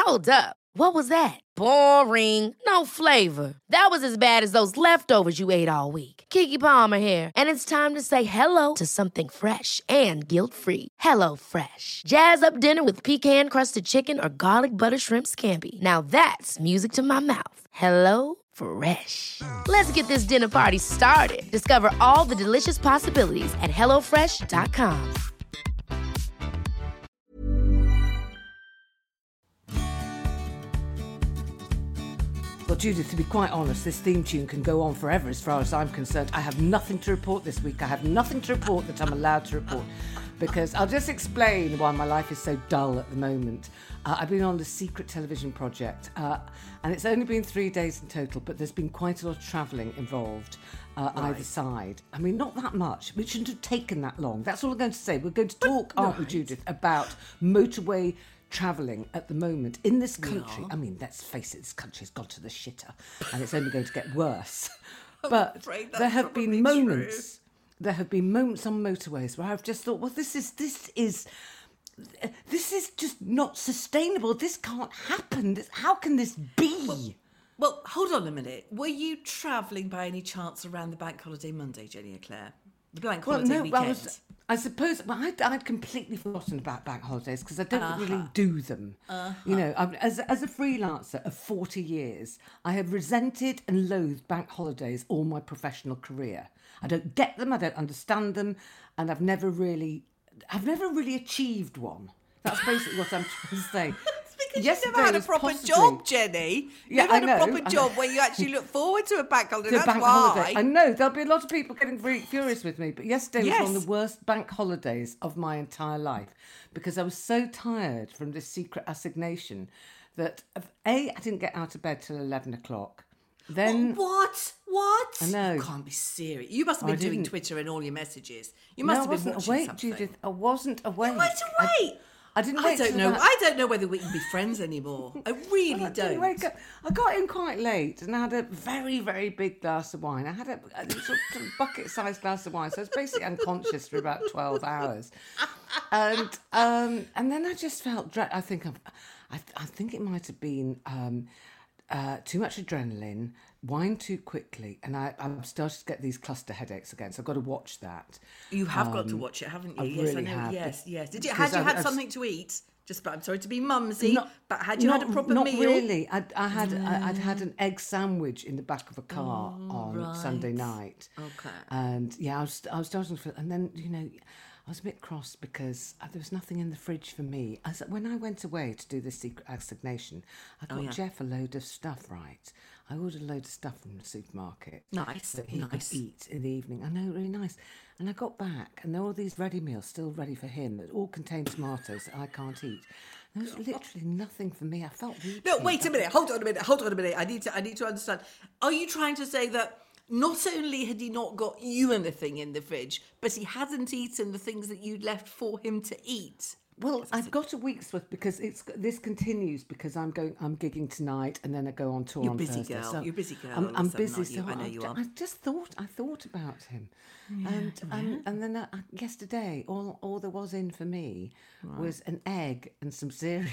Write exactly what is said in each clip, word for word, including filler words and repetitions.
Hold up. What was that? Boring. No flavor. That was as bad as those leftovers you ate all week. Keke Palmer here, and it's time to say hello to something fresh and guilt-free. Hello Fresh. Jazz up dinner with pecan-crusted chicken or garlic butter shrimp scampi. Now that's music to my mouth. Hello Fresh. Let's get this dinner party started. Discover all the delicious possibilities at hello fresh dot com. Well, Judith, to be quite honest, this theme tune can go on forever as far as I'm concerned. I have nothing to report this week. I have nothing to report that I'm allowed to report, because I'll just explain why my life is so dull at the moment. Uh, I've been on the Secret Television project, uh, and it's only been three days in total, but there's been quite a lot of travelling involved uh, right. either side. I mean, not that much. It shouldn't have taken that long. That's all I'm going to say. We're going to talk, but, aren't right. we, Judith, about motorway travelling at the moment in this country. Yeah. I mean, let's face it, this country's gone to the shitter, and it's only going to get worse. But there have been moments, true. there have been moments on motorways where I've just thought, well, this is this is this is just not sustainable. This can't happen. This, how can this be? Well, well, hold on a minute. Were you travelling by any chance around the Bank Holiday Monday, Jenny and Claire? The Bank well, Holiday no, weekend. I, was, I suppose well, I'd, I'd completely forgotten about bank holidays because I don't uh-huh. really do them. Uh-huh. You know, I've, as, as a freelancer of forty years, I have resented and loathed bank holidays all my professional career. I don't get them, I don't understand them, and I've never really, I've never really achieved one. That's basically what I'm trying to say. Because you've never had a proper possibly... job, Jenny. You've yeah, had I know, a proper job where you actually look forward to a bank holiday. To That's a bank why. holiday. I know, there'll be a lot of people getting very furious with me, but yesterday yes. was one of the worst bank holidays of my entire life because I was so tired from this secret assignation that, A, I didn't get out of bed till eleven o'clock. Then What? What? I know. You can't be serious. You must have been doing Twitter and all your messages. You must no, have been I wasn't watching awake, something. Judith. I wasn't awake. You weren't awake. I, I didn't I wake don't know. About... I don't know whether we can be friends anymore. I really I don't. Didn't wake up. I got in quite late and I had a very, very big glass of wine. I had a, a sort of bucket-sized glass of wine, so I was basically unconscious for about twelve hours. And um, and then I just felt. Dre- I think I've, I, I think it might have been um, uh, too much adrenaline, wine too quickly, and I, I'm starting to get these cluster headaches again. So I've got to watch that. You have um, got to watch it, haven't you? I yes, really I know. have. Yes, yes. Did you? Had you I've, had I've, something to eat? Just, but I'm sorry to be mumsy, not, but had you not, had a proper not meal? Not really. I'd, I had mm. I, I'd had an egg sandwich in the back of a car oh, on right. Sunday night. Okay. And yeah, I was I was starting to feel, and then you know, I was a bit cross because there was nothing in the fridge for me. As when I went away to do the secret assignation, I got oh, yeah. Jeff a load of stuff. Right, I ordered a load of stuff from the supermarket. Nice, that he nice. could eat in the evening. I know, really nice. And I got back, and there were all these ready meals still ready for him that all contained tomatoes that I can't eat. There was literally nothing for me. I felt weak. No, wait a minute. Hold on a minute. Hold on a minute. I need to. I need to understand. Are you trying to say that not only had he not got you anything in the fridge, but he hadn't eaten the things that you'd left for him to eat? Well, I've got a week's worth because it's this continues because I'm going. I'm gigging tonight, and then I go on tour You're on busy Thursday. girl. So You're busy girl. I'm, I'm busy. So So I know I, you are. I just thought. I thought about him, yeah, and yeah. Um, and then uh, yesterday, all all there was in for me right. was an egg and some cereal.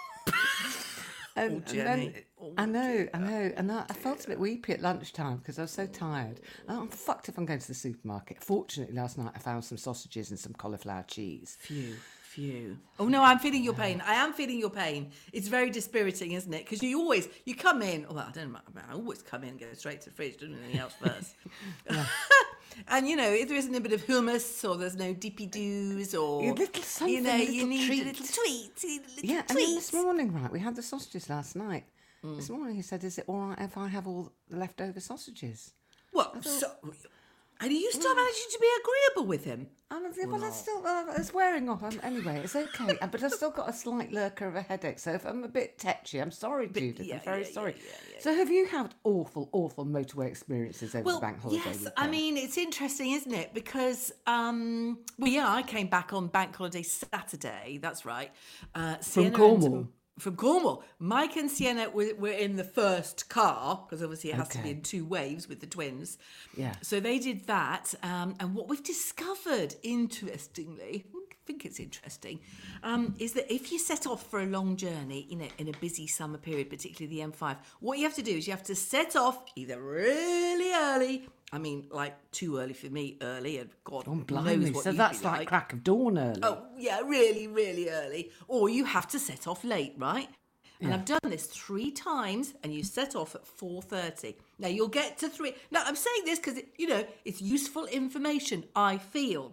And, oh, and then, oh, I know, dear. I know, and I, I felt a bit weepy at lunchtime because I was so tired. I'm fucked if I'm going to the supermarket. Fortunately, last night I found some sausages and some cauliflower cheese. Phew, phew. Oh no, I'm feeling your pain. I am feeling your pain. It's very dispiriting, isn't it? Because you always you come in. Well, I don't know. I always come in and go straight to the fridge, don't do anything else first. And you know, if there isn't a bit of hummus or there's no dippy doos or a little something, you know, a little you need treat. a little tweet. A little yeah, tweet. and then this morning, right, we had the sausages last night. Mm. This morning he said, "Is it all right if I have all the leftover sausages?" Well, thought, so, and are you still yeah. managing to be agreeable with him? I'm, well, well it's still uh, it's wearing off. Um, anyway, it's okay, but I've still got a slight lurker of a headache. So if I'm a bit tetchy, I'm sorry, Judith. Yeah, I'm very yeah, sorry. Yeah, yeah, yeah. So have you had awful, awful motorway experiences over well, the bank holiday yes, weekend? I mean, it's interesting, isn't it? Because, um, well, yeah, I came back on bank holiday Saturday. That's right. Uh, From Cornwall. And, from Cornwall. Mike and Sienna were, were in the first car, because obviously it has okay. to be in two waves with the twins. Yeah. So they did that. Um, and what we've discovered, interestingly, think it's interesting, um, is that if you set off for a long journey, you know, in a busy summer period, particularly the M five, what you have to do is you have to set off either really early. I mean, like too early for me, early, and God Oh, knows blimey. what So you'd that's be like, like crack of dawn early. Oh, yeah, really, really early. Or you have to set off late, right? And Yeah. I've done this three times, and you set off at four thirty. Now, you'll get to three... Now, I'm saying this because, you know, it's useful information, I feel.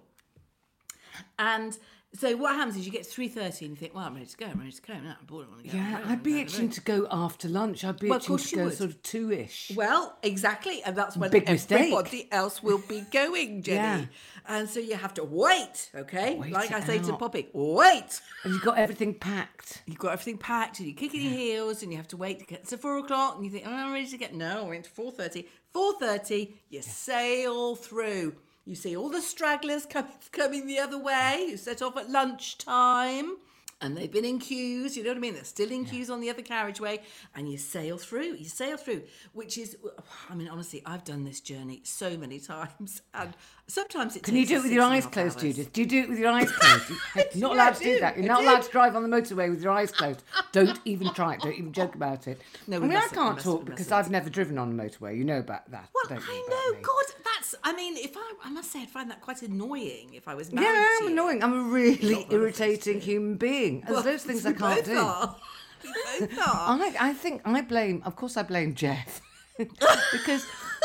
And so what happens is you get to three thirty and you think, well, I'm ready to go, I'm ready to go. No, I'm bored, I want to go. Yeah, I'm I'd be ready, I'm itching ready. to go after lunch. I'd be Well, of itching course to you go would. sort of two-ish. Well, exactly, and that's when Big mistake. everybody else will be going, Jenny. Yeah. And so you have to wait, okay? Wait like it I say to out. Poppy, wait. And you've got everything packed. You've got everything packed and you're kicking your heels and you have to wait to get to four o'clock and you think, oh, I'm ready to get... No, I went to four thirty. four thirty, you sail through. You see all the stragglers come, coming the other way. You set off at lunchtime and they've been in queues, you know what I mean? They're still in queues on the other carriageway and you sail through, you sail through, which is, I mean, honestly, I've done this journey so many times and sometimes it Can you takes do it us with six your and a eyes half closed, hours. Judith? Do you do it with your eyes closed? You're not Yeah, allowed I to do, do that. You're I not do. allowed to drive on the motorway with your eyes closed. Don't even try it. Don't even joke about it. No, I we mean, I mustn't, we can't mustn't, talk we because mustn't. I've never driven on a motorway. You know about that. Well, don't you, I about know, me? God, that's, I mean, if I, I must say, I'd find that quite annoying if I was married Yeah, to I'm you. annoying. I'm a really Not one of those irritating two. human being. There's Well, those things we I can't both do. Are. We both are. I, I think I blame, of course I blame Jeff, because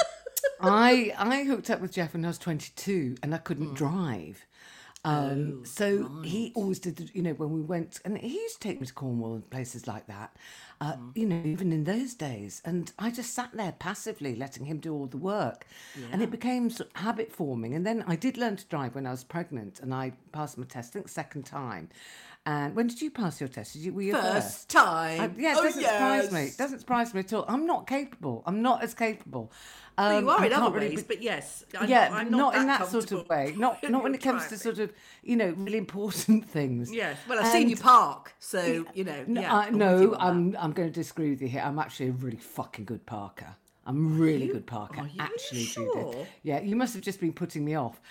I I hooked up with Jeff when I was twenty-two and I couldn't Hmm. drive. Um, so he always did, the- you know, when we went, and he used to take me to Cornwall and places like that, uh, Hmm. you know, even in those days. And I just sat there passively letting him do all the work. And it became sort of habit forming. And then I did learn to drive when I was pregnant and I passed my test, I think second time. And when did you pass your test? Did you, were you First first? time. Uh, yeah, it Oh, doesn't surprise yes. me. It doesn't surprise me at all. I'm not capable. I'm not as capable. Um, Well, you are I in other can't really ways, be- but yes. I'm yeah, not, I'm not, not, in that sort of comfortable way. Not when not when you're it comes to driving. sort of, you know, really important things. Yes, well, I've seen you And- park, so, you know, No, yeah. I, I'm with no you on that. I'm I'm going to disagree with you here. I'm actually a really fucking good parker. I'm a really good parker, Are you actually, sure? Judith. Yeah, you must have just been putting me off.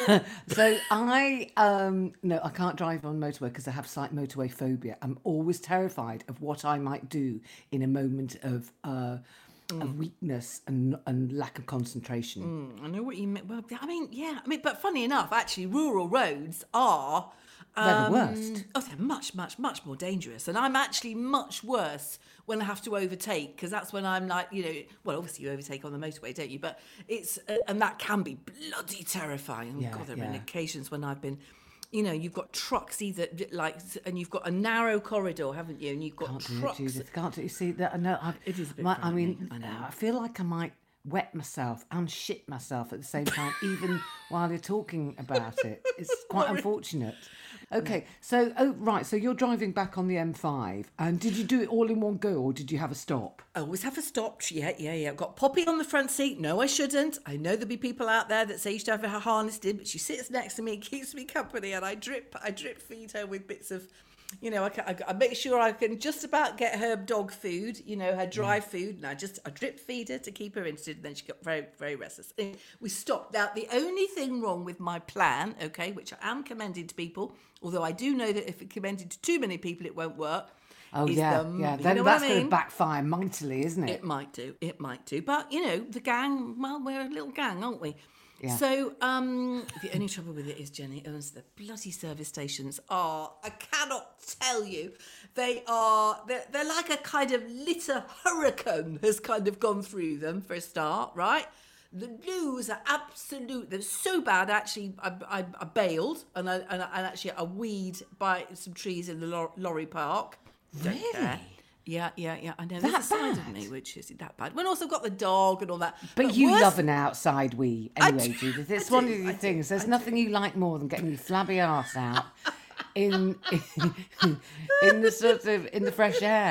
So I, um, no, I can't drive on motorway because I have slight motorway phobia. I'm always terrified of what I might do in a moment of uh, Mm. of weakness and and lack of concentration. I know what you mean. Well, I mean, yeah. I mean, but funny enough, actually, rural roads are... They're the um, worst. Oh, they're much, much, much more dangerous. And I'm actually much worse when I have to overtake, because that's when I'm like, you know, well, obviously you overtake on the motorway, don't you? But it's, uh, and that can be bloody terrifying. Oh, Yeah, God, there have been yeah. occasions when I've been, you know, you've got trucks either, like, and you've got a narrow corridor, haven't you? And you've got Can't do it, trucks. Judith. Can't do it. You see that? No, I, It is a bit my, I mean, frightening, I know. I feel like I might wet myself and shit myself at the same time, even while you're talking about it. It's quite unfortunate. Okay, so oh right, so you're driving back on the M five, and did you do it all in one go, or did you have a stop? I always have a stop. Yeah, yeah, yeah. I've got Poppy on the front seat. No, I shouldn't. I know there'll be people out there that say you should have her harnessed in, but she sits next to me and keeps me company, and I drip, I drip feed her with bits of, you know, I, can, I, I make sure I can just about get her dog food, you know, her dry food, and I just I drip feed her to keep her interested. And then she got very, very restless. And we stopped. Now, the only thing wrong with my plan, okay, which I am commending to people, although I do know that if it commended to too many people, it won't work. Oh is yeah, the- yeah. you Then know that's what I going mean? to backfire mightily, isn't it? It might do. It might do. But, you know, the gang, well, we're a little gang, aren't we? Yeah. So um, the only trouble with it is, Jenny, is the bloody service stations are, I cannot tell you, they are, they're, they're like a kind of litter hurricane has kind of gone through them for a start, right? The blues are absolute, they're so bad, actually, I, I, I bailed and I, and I and actually I weed by some trees in the lor- lorry park. Don't Really? care. Yeah, yeah, yeah. I know. That There's a side of bad? me which is that bad. When also got the dog and all that. But you worse- love an outside wee anyway, do, Judith. I It's do, one of I the do, things. There's I do. nothing you like more than getting your flabby arse out in, in in the sort of in the fresh air.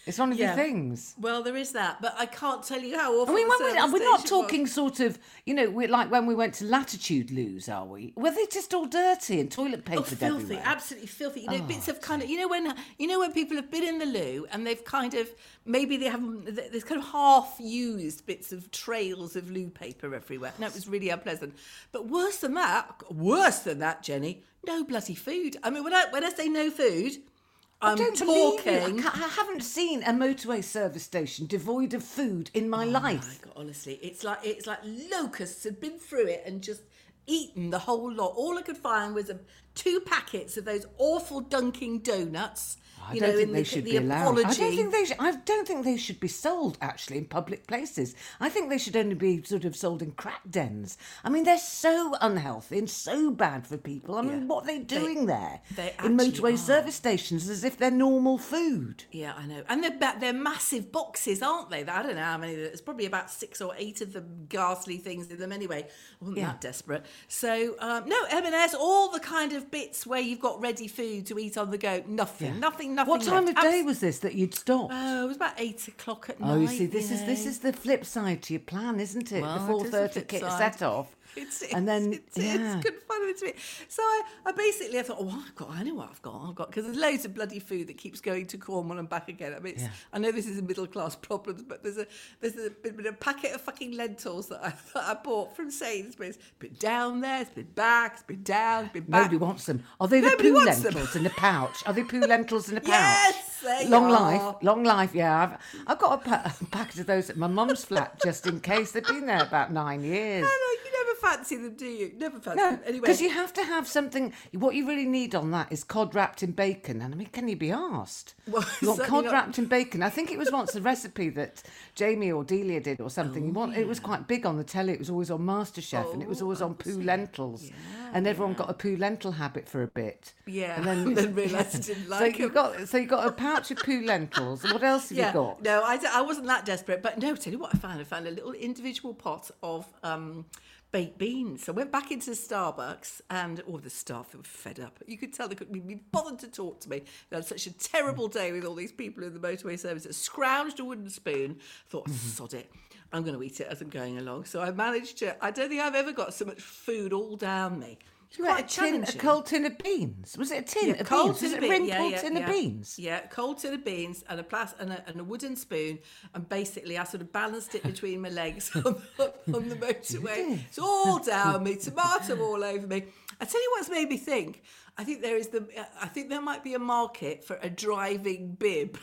It's one of Yeah. the things. Well, there is that, but I can't tell you how awful. I mean, the when we, service we're not station was. talking sort of, you know, we're like when we went to Latitude Loos, are we? Were they just all dirty and toilet Oh, papered filthy! everywhere? Absolutely filthy. You know, Oh, bits of kind of, you know, when you know when people have been in the loo and they've kind of maybe they haven't. There's kind of half-used bits of trails of loo paper everywhere. No, it was really unpleasant. But worse than that, worse than that, Jenny, no bloody food. I mean, when I when I say no food, I'm I don't believe you. I, talking. ca- I haven't seen a motorway service station devoid of food in my life. My God, honestly, it's like it's like locusts had been through it and just eaten the whole lot. All I could find was a, two packets of those awful Dunkin' Donuts. I You don't know, think in they the, should the be allowed. apology. I don't think they. Should, I don't think they should be sold actually in public places. I think they should only be sort of sold in crack dens. I mean, they're so unhealthy and so bad for people. I mean, Yeah. what are they doing there they in actually motorway are. service stations as if they're normal food? Yeah, I know. And they're, ba- they're massive boxes, aren't they? I don't know how many. There's probably about six or eight of the ghastly things in them anyway. I wasn't Yeah. that desperate. So, um, no, M and S, all the kind of bits where you've got ready food to eat on the go. Nothing, nothing, nothing. What time left. of day Abs- was this that you'd stopped? Oh, it was about eight o'clock at night. Oh, you see, this you is this know. is the flip side to your plan, isn't it? Well, the it four is the thirty flip kit side. set off, It's, it's, and then it's, yeah. it's good fun to it. So I, I basically I thought, oh, I've got, I know what I've got, I've got because there's loads of bloody food that keeps going to Cornwall and back again. I mean, it's, Yeah. I know this is a middle class problem, but there's a there's a, been a packet of fucking lentils that I, that I bought from Sainsbury's. It's been down there, it's been back, it's been down, it's been back. Nobody wants them. Are they the Nobody poo wants them. lentils in a pouch? Are they poo lentils in a pouch? Yes, they long are. life, long life. Yeah, I've I've got a, pa- a packet of those at my mum's flat just in case. They've been there about nine years. I know, you never fancy them, do you? Never fancy No, them. Anyway, because you have to have something. What you really need on that is cod wrapped in bacon. And I mean, can you be asked? Well, you want certainly cod not. wrapped in bacon? I think it was once a recipe that Jamie or Delia did or something. Oh, You want, It was quite big on the telly. It was always on MasterChef and it was Oh, always on poo lentils. and everyone got a poo lentil habit for a bit. Yeah, and then, then realised I didn't so like you 'em. got so you got a pouch of poo lentils. What else have Yeah, you got? no, I, d- I wasn't that desperate. But no, tell you what I found. I found a little individual pot of um, baked beans. So I went back into Starbucks and all the staff were fed up. You could tell they couldn't be bothered to talk to me. They had such a terrible day with all these people in the motorway service. I scrounged a wooden spoon, thought, sod it. I'm going to eat it as I'm going along. So I managed to, I don't think I've ever got so much food all down me. It's You had a quite tin, a challenging. cold tin of beans. Was it a tin Yeah, of cold beans? tin Was of it a beans. ring Yeah, cold yeah, tin yeah. of beans? Yeah, cold tin of beans and a plas- and a, and a wooden spoon, and basically I sort of balanced it between my legs on, on the motorway. It's all down me, tomato all over me. I tell you what's made me think. I think there is the. I think there might be a market for a driving bib.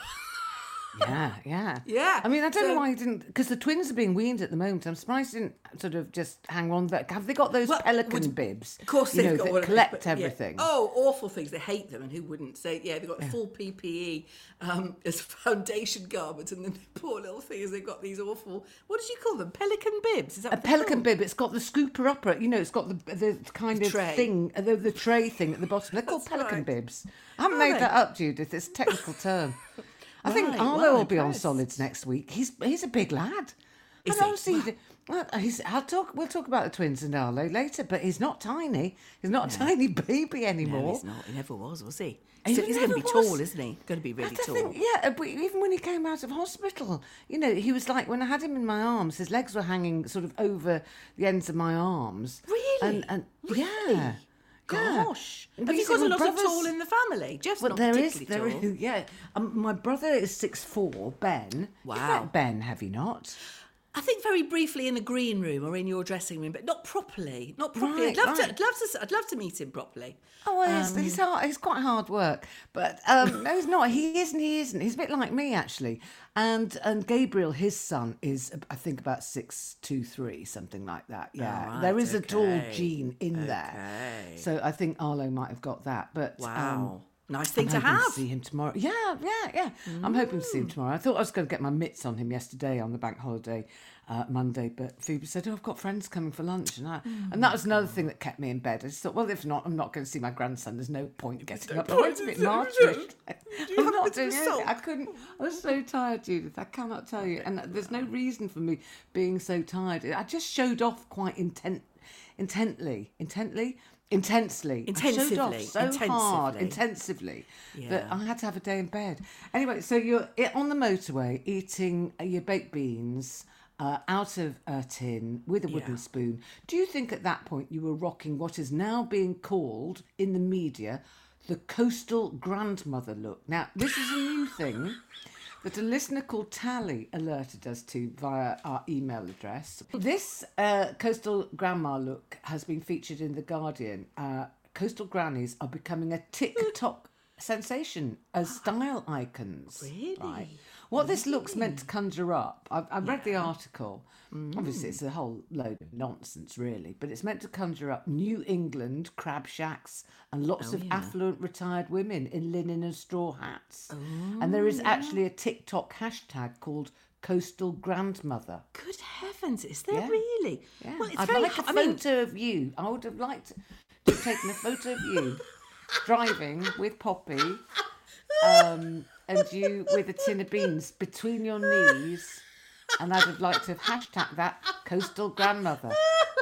Yeah, yeah. Yeah, I mean, I don't so- know why you didn't, because the twins are being weaned at the moment. I'm surprised you didn't sort of just hang on. That have they got those Well, pelican would- bibs? Of course, you they've know, got that all of collect this, but, yeah. everything. Oh, awful things! They hate them, and who wouldn't? So yeah, they've got full P P E um, as foundation garments, and then the poor little things. They've got these awful. What did you call them? Pelican bibs? Is that A what they're pelican called? bib. It's got the scooper upper. You know, it's got the the kind The of tray. thing, uh, the, the tray thing at the bottom. They're called That's pelican right. bibs. I haven't Are made they? that up, Judith. It's a technical term. I think Right, Arlo well, will be on impressed. solids next week. He's he's a big lad. Is and he? honestly, well, he's, I'll talk. We'll talk about the twins and Arlo later. But he's not tiny. He's not a tiny baby anymore. No, he's not. He never was, was he? He So he's going to never be was. tall, isn't he? Going to be really I tall. think, yeah, but even when he came out of hospital, you know, he was like, when I had him in my arms, his legs were hanging sort of over the ends of my arms. Really? And, and Really? yeah. Gosh, Yeah. have you These got a little lot brothers- of tall in the family? Jeff's Well, not there is, particularly there tall. is, yeah. Um, my brother is six four, Ben. Wow. You've met Ben, have you not? I think very briefly in the green room or in your dressing room, but not properly. Not properly. Right, I'd love right. to. I'd love to. I'd love to meet him properly. Oh, well, he's, he's, hard, he's quite hard work. But um, no, he's not. He isn't, he isn't. He's a bit like me, actually. And and Gabriel, his son, is, I think, about six two three, something like that. Yeah. right, there is a tall okay, gene in there. okay. So I think Arlo might have got that. But Wow, um, nice thing I'm to hoping have. to see him tomorrow. Yeah, yeah, yeah. I'm hoping to see him tomorrow. I thought I was going to get my mitts on him yesterday on the bank holiday, uh, Monday, but Phoebe said, "Oh, I've got friends coming for lunch," and I, and that was another thing that kept me in bed. I just thought, well, if not, I'm not going to see my grandson. There's no point getting up. I went a bit martyrish. I'm not doing anything. I couldn't. I was so tired, Judith. I cannot tell you. And there's no reason for me being so tired. I just showed off quite intent, intently, intently. Intensely. Intensively. I showed off so intensively. hard, intensively, Yeah. that I had to have a day in bed. Anyway, so you're on the motorway eating your baked beans uh, out of a tin with a wooden Yeah. spoon. Do you think at that point you were rocking what is now being called in the media the coastal grandmother look? Now, this is a new thing that a listener called Tally alerted us to via our email address. This uh, coastal grandma look has been featured in The Guardian. Uh, coastal grannies are becoming a TikTok sensation as style icons. Really? Right. What this look's meant to conjure up, I've, I've read the article. Obviously, it's a whole load of nonsense, really, but it's meant to conjure up New England crab shacks and lots Oh, of yeah. affluent retired women in linen and straw hats. And there is actually a TikTok hashtag called Coastal Grandmother. Good heavens, is there Yeah. really? Yeah. Well, it's I'd very like a I mean, photo of you. I would have liked to have taken a photo of you driving with Poppy um, and you with a tin of beans between your knees. And I'd have liked to have hashtagged that Coastal Grandmother.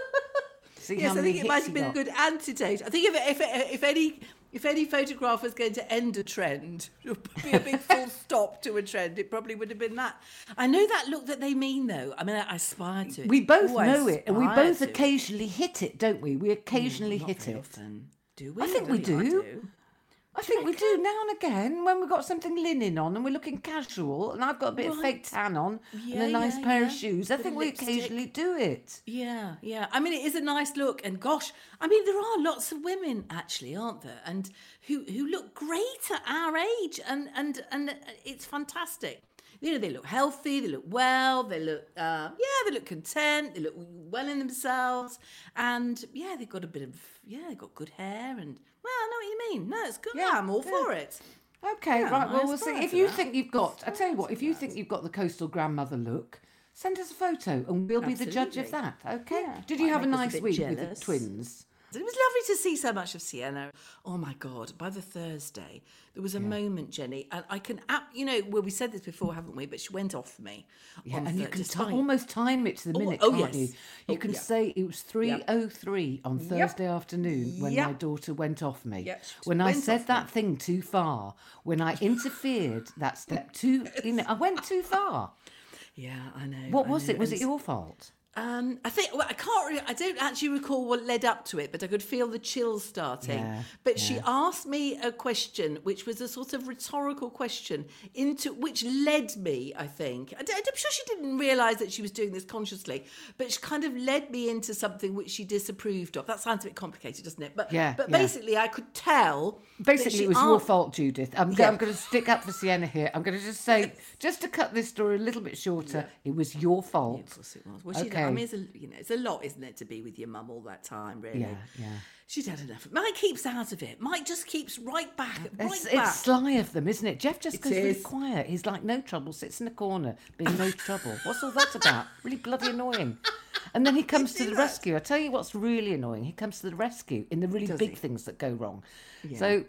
See yes, how I many think it hits might you have been a got. good antidote. I think if if if any if any photograph was going to end a trend, be a big full stop to a trend, it probably would have been that. I know that look that they mean, though. I mean, I aspire to it. We both Oh, I know it, and we aspire both to it. occasionally hit it, don't we? We occasionally Not hit very it. often. Do we? I think don't we do. I I think we do now and again when we've got something linen on and we're looking casual, and I've got a bit of fake tan on Yeah, and a nice yeah, pair yeah. of shoes. I Bit think of we lipstick. occasionally do it. Yeah, yeah. I mean, it is a nice look, and gosh, I mean, there are lots of women actually, aren't there, and who who look great at our age, and and and it's fantastic. You know, they look healthy, they look well, they look uh, yeah, they look content, they look well in themselves, and yeah, they've got a bit of yeah, they've got good hair, and well, I know what you mean. No, it's good. Yeah, Yeah, I'm all yeah. for it. Okay, Yeah, right. I Well, we'll see. aspire If to you that. think you've got, I tell you what, if you think you've got the coastal grandmother look, send us a photo and we'll be the judge of Absolutely. that. Okay. Yeah, Did you might have a make us a nice bit week with jealous. the twins? It was lovely to see so much of Sienna. Oh my God! By the Thursday, there was a moment, Jenny, and I can, ap- you know, well, we said this before, haven't we? But she went off me. Yeah, on and you Thur- can ti despite- almost time it to the Oh, minute, oh, can't yes. you? You Oh, can yeah. say it was three oh three on Thursday afternoon when my Yep. daughter went off me. Yep, she When I went said off that me. thing too far, when I interfered that step too, you know, I went too far. Yeah, I know. What I was know. it? Was And it your fault? Um, I think well, I can't. Really, I don't actually recall what led up to it, but I could feel the chills starting. Yeah, but she yeah. asked me a question, which was a sort of rhetorical question, into which led me. I think I, am sure she didn't realise that she was doing this consciously, but she kind of led me into something which she disapproved of. That sounds a bit complicated, doesn't it? But Yeah, but yeah. basically, I could tell. that Basically, she it was your asked- fault, Judith. I'm, Yeah. I'm going to stick up for Sienna here. I'm going to just say, just to cut this story a little bit shorter, it was your fault. Of course it was. Well, she, Okay. I mean, it's a, you know, it's a lot, isn't it, to be with your mum all that time, really? Yeah, yeah. She's had enough. Mike keeps out of it. Mike just keeps right back, right It's, back. it's sly of them, isn't it? Jeff just It goes really is. quiet. He's like no trouble, sits in a corner, being no trouble. What's all that about? Really bloody annoying. And then he comes to do the that. rescue. I tell you what's really annoying. He comes to the rescue in the really Does big he? things that go wrong. Yeah. So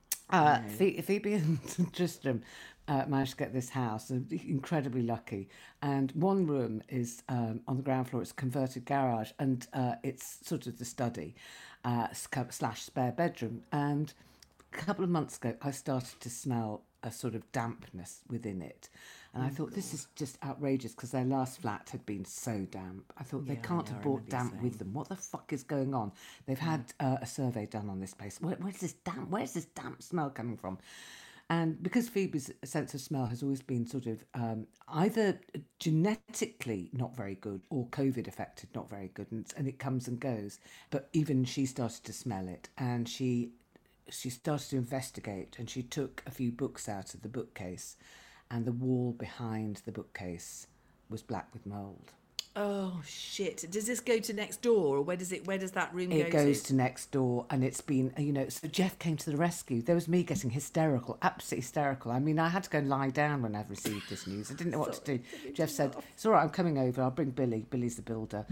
uh, Phoe- Phoebe and Tristram uh, managed to get this house. They're incredibly lucky. And one room is um, on the ground floor. It's a converted garage, and uh, it's sort of the study uh, sc- slash spare bedroom. And a couple of months ago, I started to smell a sort of dampness within it. And I thought, this is just outrageous because their last flat had been so damp. I thought, they Yeah, I can't know, I have brought remember you damp with saying. them. What the fuck is going on? They've had uh, a survey done on this place. Where, where's this damp? Where's this damp smell coming from? And because Phoebe's sense of smell has always been sort of um, either genetically not very good or COVID affected not very good, and, and it comes and goes. But even she started to smell it, and she she started to investigate, and she took a few books out of the bookcase, and the wall behind the bookcase was black with mould. Oh shit! Does this go to next door, or where does it? Where does that room It go goes to? to next door, and it's been, you know, so Jeff came to the rescue. There was me getting hysterical, absolutely hysterical. I mean, I had to go and lie down when I received this news. I didn't know what to do. Jeff said, it's all right, I'm coming over. I'll bring Billy. Billy's the builder.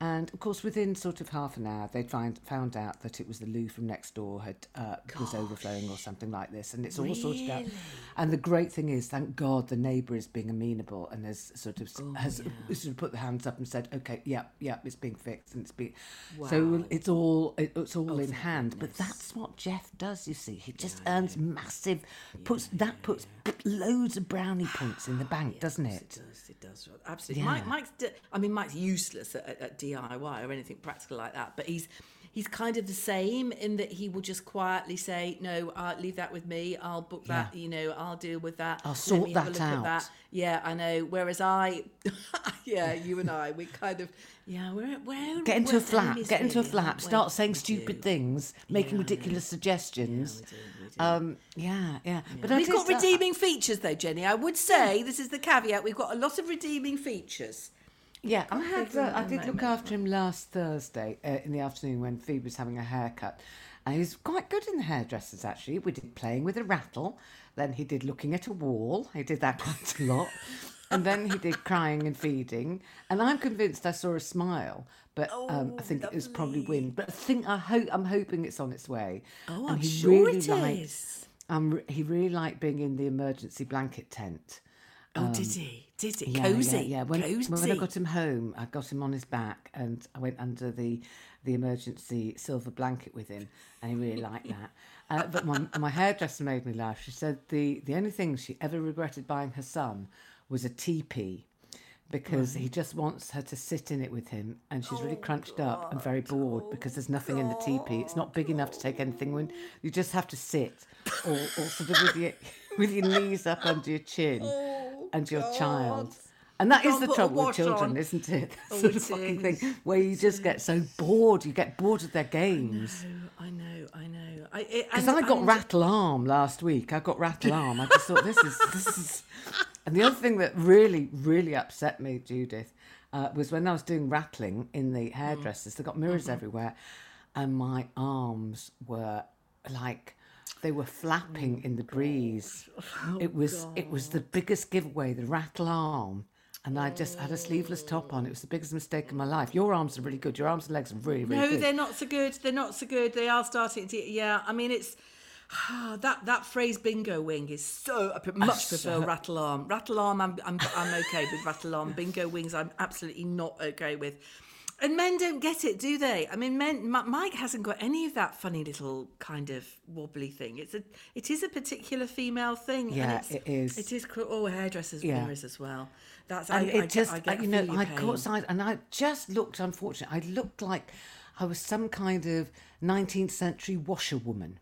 And of course, within sort of half an hour, they'd find, found out that it was the loo from next door had uh, was overflowing or something like this, and it's all sorted out. And the great thing is, thank God, the neighbour is being amenable and has sort of oh, has yeah. sort of put the hands up and said, "Okay, yeah, yeah, it's being fixed," and it's being wow. so it's all it, it's all oh, in hand. Goodness. But that's what Jeff does. You see, he just yeah, earns yeah. massive puts yeah, that puts yeah. loads of brownie points in the bank, doesn't it? It does. It does. Absolutely. Yeah. Mike, Mike's. I mean, Mike's useless at, at D I Y or anything practical like that, but he's he's kind of the same in that he will just quietly say, no, uh, leave that with me, I'll book that, yeah. you know, I'll deal with that, I'll sort that out. That. Yeah, I know, whereas I yeah you and I we kind of yeah we're we're get into we're a flap get into really, a flap start saying we stupid do. things, making yeah, ridiculous suggestions. Yeah, we do, we do. Um, yeah, yeah, yeah. But we've got redeeming features though, Jenny. I would say this is the caveat, we've got a lot of redeeming features. Yeah, I had. Uh, I did look after him last Thursday uh, in the afternoon when Phoebe was having a haircut, and he was quite good in the hairdressers actually. We did playing with a rattle, then he did looking at a wall. He did that quite a lot, and then he did crying and feeding. And I'm convinced I saw a smile, but um, oh, I think lovely. it was probably wind. But I think I hope I'm hoping it's on its way. Oh, and I'm he sure really it liked, is. Um, he really liked being in the emergency blanket tent. Oh, Um, did he? Did he? Yeah, Cozy. yeah, yeah. When, Cozy. when I got him home, I got him on his back and I went under the the emergency silver blanket with him, and he really liked that. Uh, but my, my hairdresser made me laugh. She said the, the only thing she ever regretted buying her son was a teepee, because right. he just wants her to sit in it with him, and she's really oh, crunched God. up and very bored oh, because there's nothing God. in the teepee. It's not big enough to take anything in. You just have to sit, or, or sort of with your, with your knees up under your chin. Oh. And your God. child. And that is the trouble with children, on. isn't it? That oh, sort it of fucking is. thing where you just get so bored. You get bored of their games. I know, I know, I know. Because I, I got and... rattle arm last week. I got rattle arm. I just thought, this is, this is... And the other thing that really, really upset me, Judith, uh, was when I was doing rattling in the hairdressers. Mm. They got mirrors mm-hmm. everywhere. And my arms were like... They were flapping oh, in the breeze. Oh, it was God. it was the biggest giveaway, the rattle arm. And I just had a sleeveless top on. It was the biggest mistake of my life. Your arms are really good. Your arms and legs are really, really no, good. No, they're not so good. They're not so good. They are starting to... Yeah, I mean, it's... Oh, that that phrase bingo wing is so... I much prefer so, rattle arm. Rattle arm, I'm, I'm, I'm okay with rattle arm. Bingo wings, I'm absolutely not okay with. And men don't get it, do they? I mean, men. Mike hasn't got any of that funny little kind of wobbly thing. It's a, it is a particular female thing. Yeah, and it's, it is. It is. Oh, hairdressers, yeah. mirrors as well. That's. And I, it I just, get, I get you know, I pain. caught sight, and I just looked. Unfortunately, I looked like I was some kind of nineteenth century washerwoman.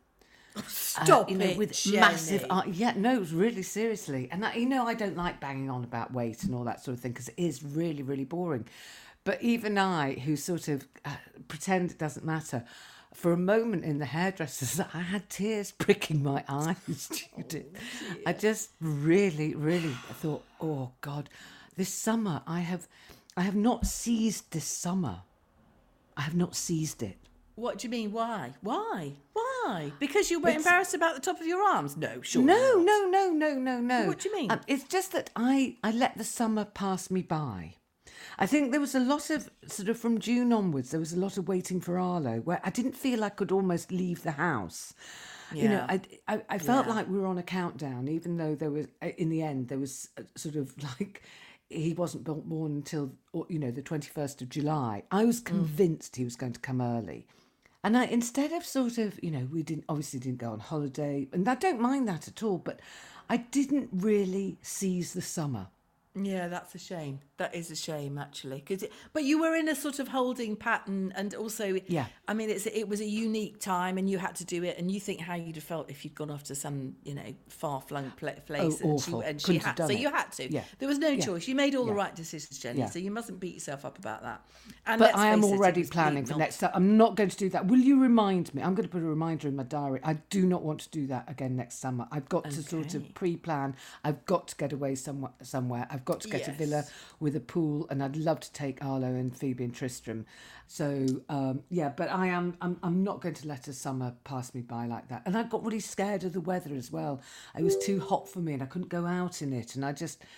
Stop uh, you know, it, with Jenny. massive. Uh, yeah, no, really, seriously. And I, you know, I don't like banging on about weight and all that sort of thing because it is really, really boring. But even I, who sort of uh, pretend it doesn't matter, for a moment in the hairdressers, I had tears pricking my eyes, Judith. Oh, I just really, really thought, oh, God, this summer I have, I have not seized this summer. I have not seized it. What do you mean? Why? Why? Why? Because you were It's- embarrassed about the top of your arms? No, sure. No, no, no, no, no, no. What do you mean? Um, it's just that I, I let the summer pass me by. I think there was a lot of, sort of from June onwards, there was a lot of waiting for Arlo, where I didn't feel I could almost leave the house. Yeah. You know, I, I, I felt Yeah. like we were on a countdown, even though there was, in the end, there was sort of like, he wasn't born until, you know, the twenty-first of July. I was convinced mm. he was going to come early. And I, instead of sort of, you know, we didn't obviously didn't go on holiday, and I don't mind that at all, but I didn't really seize the summer. Yeah, that's a shame. That is a shame, actually. Cause it, but you were in a sort of holding pattern, and also, yeah. I mean, it's it was a unique time, and you had to do it. And you think how you'd have felt if you'd gone off to some, you know, far-flung place, oh, and awful. she and she Couldn't had, have done so it. you had to. Yeah. There was no Yeah. choice. You made all Yeah. the right decisions, Jenny. Yeah. So you mustn't beat yourself up about that. And But let's I am face it, it already was planning complete for next nonsense. time. I'm not going to do that. Will you remind me? I'm going to put a reminder in my diary. I do not want to do that again next summer. I've got to sort of Okay. pre-plan. I've got to get away somewhere. Somewhere. I've got to get a Yes. villa with a pool, and I'd love to take Arlo and Phoebe and Tristram. So um, yeah, but I am. I'm. I'm not going to let a summer pass me by like that. And I got really scared of the weather as well. It was too hot for me, and I couldn't go out in it. And I just.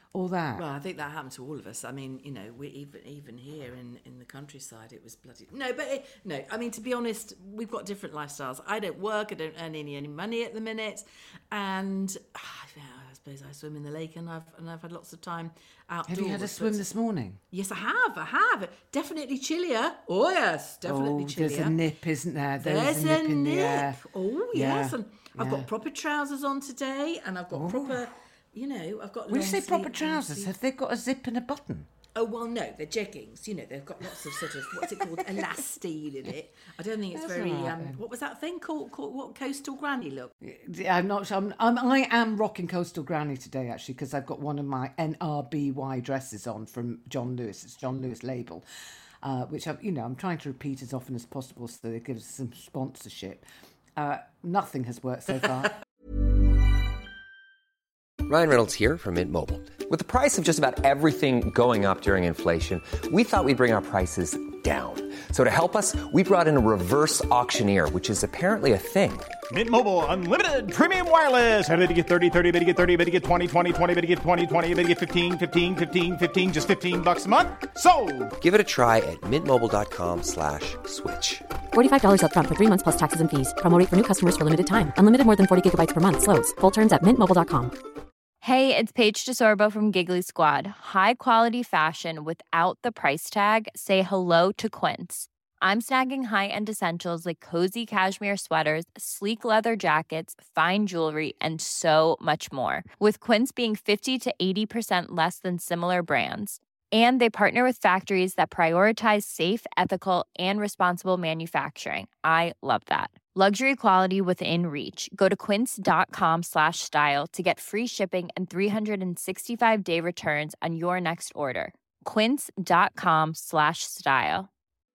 all that. Well, I think that happened to all of us. I mean, you know, we even even here in, in the countryside, it was bloody no. But it, no, I mean, to be honest, we've got different lifestyles. I don't work. I don't earn any any money at the minute, and ah, yeah, I suppose I swim in the lake, and I've and I've had lots of time outdoors. Have you had a swim this morning? Yes, I have. I have. Definitely chillier. Oh yes, definitely oh, chillier. There's a nip, isn't there? There's, there's a nip, a in nip. the air. Oh yes, Yeah. and I've Yeah. got proper trousers on today, and I've got Oh. proper. You know, I've got. When you long say proper sleeve- trousers, long sleeve- have they got a zip and a button? Oh, well, no, they're jeggings. You know, they've got lots of sort of, what's it called, elastine in it. I don't think it's That's very, all right um, then. what was that thing called, called what, coastal granny look? Yeah, I'm not sure. I'm, I'm, I am rocking Coastal Granny today, actually, because I've got one of my N R B Y dresses on from John Lewis. It's John Lewis label, uh, which I've, you know, I'm trying to repeat as often as possible so that it gives us some sponsorship. Uh, nothing has worked so far. Ryan Reynolds here from Mint Mobile. With the price of just about everything going up during inflation, we thought we'd bring our prices down. So to help us, we brought in a reverse auctioneer, which is apparently a thing. Mint Mobile Unlimited Premium Wireless. How to get thirty, thirty, how to get thirty, how to get twenty, twenty, twenty, how to get twenty, twenty, how to get fifteen, fifteen, fifteen, fifteen, just fifteen bucks a month? Sold! Give it a try at mintmobile.com slash switch. forty-five dollars up front for three months plus taxes and fees. Promo rate for new customers for limited time. Unlimited more than forty gigabytes per month. Slows full terms at mint mobile dot com. Hey, it's Paige DeSorbo from Giggly Squad. High quality fashion without the price tag. Say hello to Quince. I'm snagging high-end essentials like cozy cashmere sweaters, sleek leather jackets, fine jewelry, and so much more. With Quince being fifty to eighty percent less than similar brands. And they partner with factories that prioritize safe, ethical, and responsible manufacturing. I love that. Luxury quality within reach. Go to quince.com slash style to get free shipping and three sixty-five day returns on your next order. Quince.com slash style.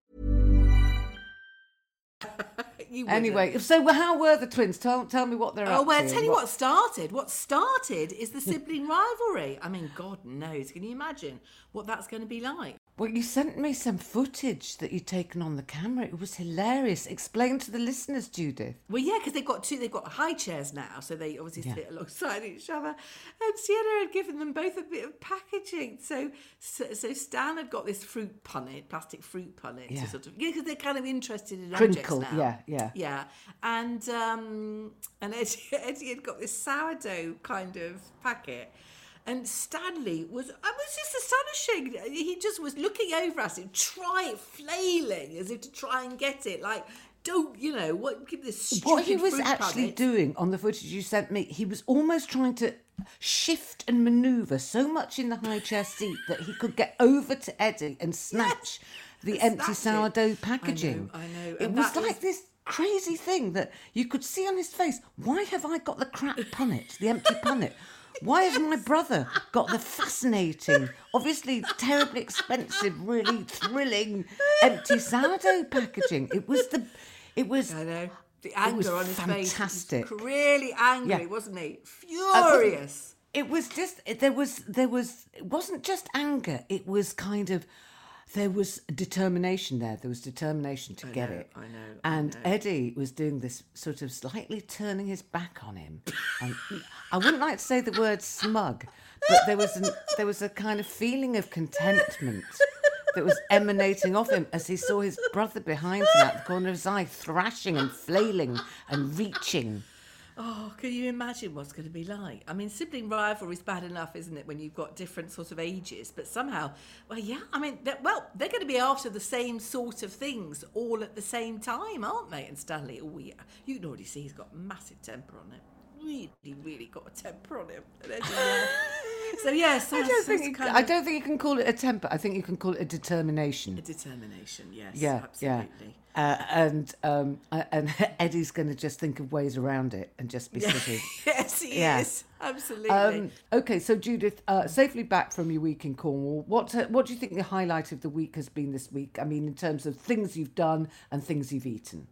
You wouldn't. Anyway, so how were the twins? Tell, tell me what they're Oh, up well, to. tell you what started. What started is the sibling rivalry. I mean, God knows. Can you imagine what that's going to be like? Well, you sent me some footage that you'd taken on the camera. It was hilarious. Explain to the listeners, Judith. Well, yeah, because they've got two, they've got high chairs now, so they obviously Yeah. sit alongside each other. And Sienna had given them both a bit of packaging. So, so, so Stan had got this fruit punnet, plastic fruit punnet, Yeah. to sort of, yeah, because they're kind of interested in Crinkle, objects now. yeah, yeah. Yeah, and um, and Eddie, Eddie had got this sourdough kind of packet. And Stanley was, it was just astonishing. He just was looking over us and trying, flailing as if to try and get it. Like, don't, you know, what, give this stupid What he was fruit actually punnet. doing on the footage you sent me, he was almost trying to shift and manoeuvre so much in the high chair seat that he could get over to Eddie and snatch the and empty snatch it. sourdough packaging. I know, I know. It And was that like is- this crazy thing that you could see on his face. Why have I got the crap punnet, the empty punnet? Why has my brother got the fascinating, obviously terribly expensive, really thrilling empty sourdough packaging? It was the, it was. I know. The anger was on his fantastic. face. He was really angry, Yeah. wasn't he? Furious. It was just there was there was it wasn't just anger. It was kind of there was determination there. There was determination to get know, it. I know, I And know. Eddie was doing this sort of slightly turning his back on him. And I wouldn't like to say the word smug, but there was an, there was a kind of feeling of contentment that was emanating off him as he saw his brother behind him at the corner of his eye, thrashing and flailing and reaching. Oh, can you imagine what's going to be like? I mean, sibling rivalry is bad enough, isn't it, when you've got different sorts of ages? But somehow, well, yeah, I mean, they're, well, they're going to be after the same sort of things all at the same time, aren't they? And Stanley, oh, yeah, you can already see he's got massive temper on him. Really, really got a temper on him. And then, yeah. So, yes, I that's, don't think that's you, kind I of don't think you can call it a temper. I think you can call it a determination. a determination, yes, Yeah, absolutely. yeah. Uh, and um, uh, and Eddie's going to just think of ways around it and just be sort of. Yes, he Yeah. is. Absolutely. Um, okay, so Judith, uh, safely back from your week in Cornwall. What uh, what do you think the highlight of the week has been this week? I mean, in terms of things you've done and things you've eaten.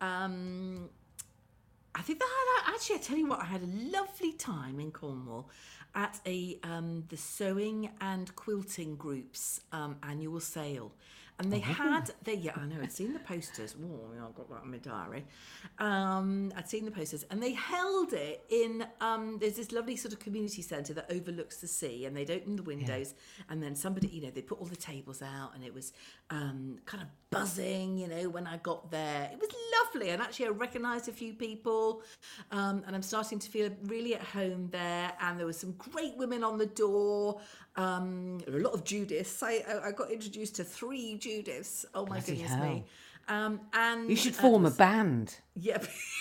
Um, I think the highlight, actually, I tell you what, I had a lovely time in Cornwall at a um, the Sewing and Quilting Group's um, annual sale. And they had, they yeah, I know, I'd seen the posters. Oh, yeah, I've got that in my diary. Um, I'd seen the posters. And they held it in, um, there's this lovely sort of community centre that overlooks the sea. And they'd open the windows. Yeah. And then somebody, you know, they put all the tables out. And it was um, kind of buzzing, you know, when I got there. It was lovely. And actually, I recognised a few people. Um, and I'm starting to feel really at home there. And there were some great women on the door. Um, there were a lot of Judiths. I, I got introduced to three Judiths. Oh my Bloody goodness hell. me! Um, and You should form was, a band. Yeah,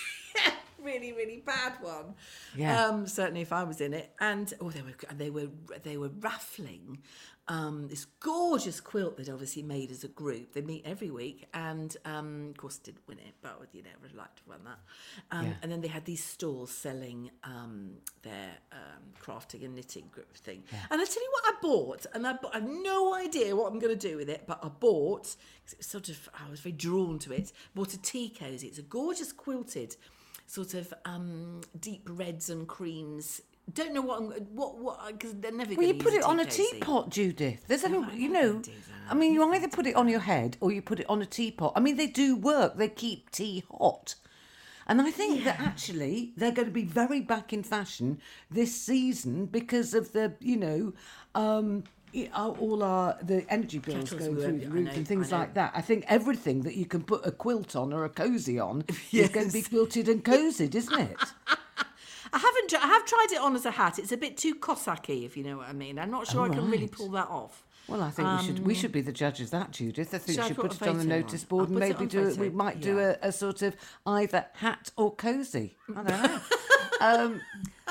really, really bad one. Yeah. Um, certainly, if I was in it. And oh, they were they were they were raffling um, this gorgeous quilt they'd obviously made as a group. They meet every week, and um, of course didn't win it, but you know, would like to win that. Um, Yeah. And then they had these stalls selling um, their um, crafting and knitting group thing. Yeah. And I tell you what, I bought, and I, bought, I have no idea what I'm going to do with it, but I bought. 'Cause it was sort of, I was very drawn to it. Bought a tea cozy. It's a gorgeous quilted, sort of um, deep reds and creams. Don't know what I'm, what what because they're never. Well, you gonna put use it on a cozy. teapot, Judith. There's No, only, I you don't know, do that. I mean, you either put it on your head or you put it on a teapot. I mean, they do work. They keep tea hot. And I think that actually they're going to be very back in fashion this season because of the, you know, um, y- uh, all our the energy bills Kettles going were- through the I roof know, and things I know. like that. I think everything that you can put a quilt on or a cosy on is going to be quilted and cozied, isn't it? I haven't. tr- I have tried it on as a hat. It's a bit too Cossacky, if you know what I mean. I'm not sure Oh, I can really right. pull that off. Well, I think we should we should be the judges of that, Judith. I think Shall we I should put put a it on the photo on? notice board I'll and put it maybe on do it. We photo, might do yeah. a, a sort of either hat or cozy. I don't know. um,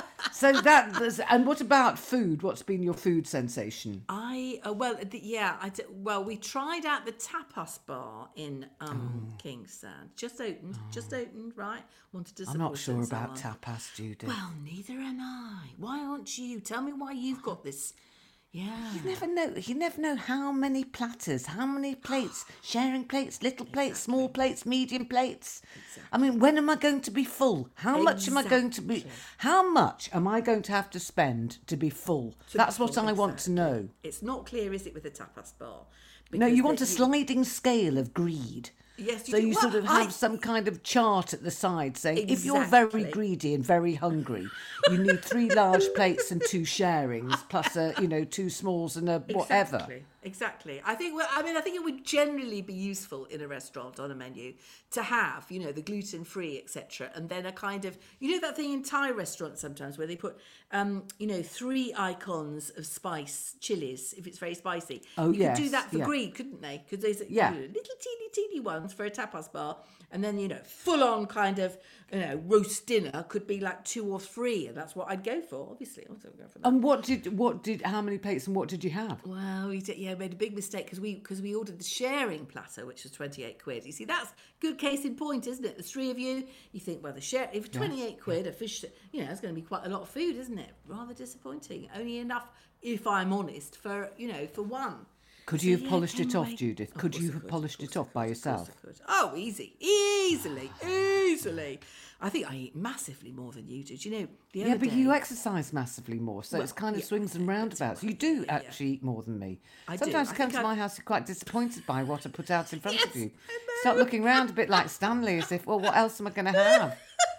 so that was, and what about food? What's been your food sensation? I uh, well, the, yeah. I d- well, we tried out the tapas bar in um, Kingston. Just opened. Just opened. Right. Wanted to. I'm support not sure it and so about on. tapas, Judith. Well, neither am I. Why aren't you? Tell me why you've got this. Yeah. You never know. You never know how many platters, how many plates, sharing plates, little plates, small plates, medium plates. I mean, when am I going to be full? How much am I going to be? Exactly. How much am I going to have to spend to be full? To That's be what full, I want to exactly. know. It's not clear, is it, with the tapas bar? No, Because you want they- a sliding scale of greed. Yes, you so do. you Well, sort of have I- some kind of chart at the side saying if you're very Exactly. greedy and very hungry, you need three large plates and two sharings, plus a you know two smalls and a whatever. Exactly. Exactly. I think. Well, I mean, I think it would generally be useful in a restaurant on a menu to have, you know, the gluten free, et cetera, and then a kind of, you know, that thing in Thai restaurants sometimes where they put, um, you know, three icons of spice chilies if it's very spicy. Oh, you could do yes, that for yeah. greed, couldn't they? Because there's Yeah. you know, little teeny teeny ones for a tapas bar, and then you know, full on kind of, you know, roast dinner could be like two or three, and that's what I'd go for. Obviously, I'd go for that. And what did what did how many plates and what did you have? Well, we did, yeah, made a big mistake because we because we ordered the sharing platter, which was twenty-eight quid. You see, that's good case in point, isn't it? There's three of you. You think, well, the share if twenty-eight quid a fish, you know, it's going to be quite a lot of food, isn't it? Rather disappointing. Only enough, if I'm honest, for you know, for one. Could So, you have yeah, polished it off, anyway. Judith? Of Could course you I have could, polished of it course off by I could, of course yourself? I could. Oh, easy, easily, easily. I think I eat massively more than you do. Do you know? The Yeah, other but day, you exercise massively more, so Well, it's kind of yeah, swings and that's roundabouts. You right, do yeah. actually eat more than me. I do. Sometimes I you come think to I- my house, you're quite disappointed by what I put out in front of Yes, you. I know. Start looking round a bit like Stanley, as if, well, what else am I going to have?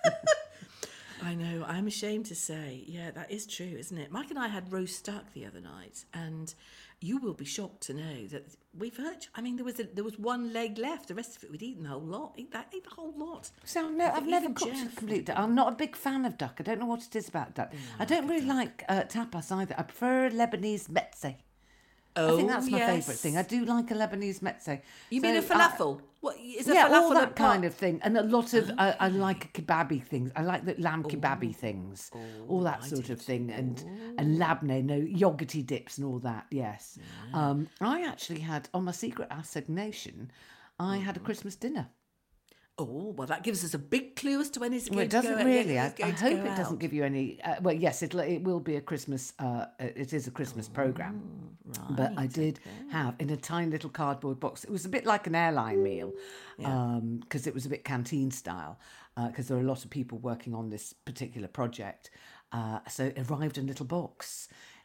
I know, I'm ashamed to say. Yeah, that is true, isn't it? Mike and I had roast duck the other night, and you will be shocked to know that we've heard. I mean, there was a, there was one leg left. The rest of it, we'd eaten the whole lot. Eat that, ate the whole lot. So no, I I've think never even cooked a Jeff- complete duck. I'm not a big fan of duck. I don't know what it is about duck. I don't really like uh, tapas either. I prefer a Lebanese mezze. Oh, I think that's my yes. favourite thing. I do like a Lebanese mezze. You mean a So, uh, falafel? What is a yeah, falafel? all a that kind pot? of thing, and a lot of I, I like kebabi things. I like the lamb kebabi things, all that sort of thing, and and labneh, no yogurty dips and all that. Yes, um, I actually had on my secret assignation, I had a Christmas dinner. Oh, well, that gives us a big clue as to when it's Well, going it to go doesn't out. really. Yeah, I, it's I going to hope go it doesn't out. give you any. Uh, well, yes, it it will be a Christmas. Uh, it is a Christmas program. But I did have in a tiny little cardboard box. It was a bit like an airline meal, because it was a bit canteen style. Because there are a lot of people working on this particular project, uh, so it arrived in a little box.